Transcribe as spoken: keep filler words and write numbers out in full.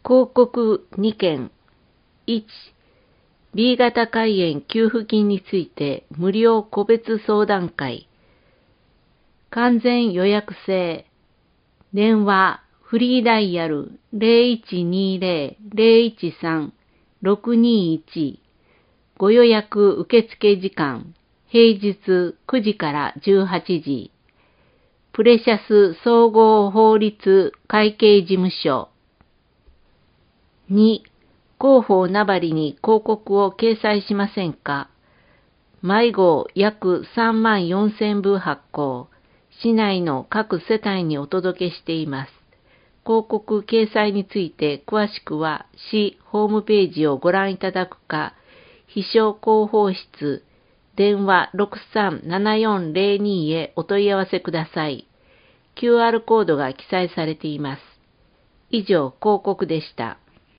広告にけん。いち、ビー 型肝炎給付金について無料個別相談会。完全予約制。電話、フリーダイヤル ゼロいちにゼロ ゼロいちさん ろくにいち。ご予約受付時間、平日くじからじゅうはちじ。プレシャス総合法律会計事務所。に、広報名張に広告を掲載しませんか？毎号約さんまんよんせんぶ発行。市内の各世帯にお届けしています。広告掲載について詳しくは市ホームページをご覧いただくか、秘書広報室電話 ろくさんななよんゼロに へお問い合わせください。キューアール コードが記載されています。以上、広告でした。